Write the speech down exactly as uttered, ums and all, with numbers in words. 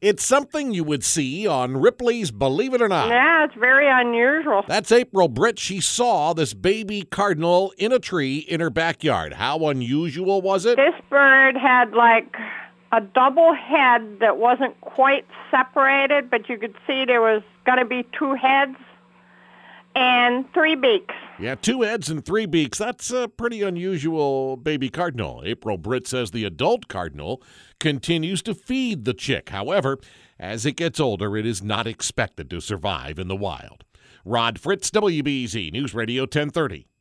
It's something you would see on Ripley's Believe It or Not. Yeah, it's very unusual. That's April Britt. She saw this baby cardinal in a tree in her backyard. How unusual was it? This bird had like a double head that wasn't quite separated, but you could see there was going to be two heads and three beaks. Yeah, two heads and three beaks. That's a pretty unusual baby cardinal. April Britt says the adult cardinal continues to feed the chick. However, as it gets older, it is not expected to survive in the wild. Rod Fritz, W B Z News Radio ten thirty.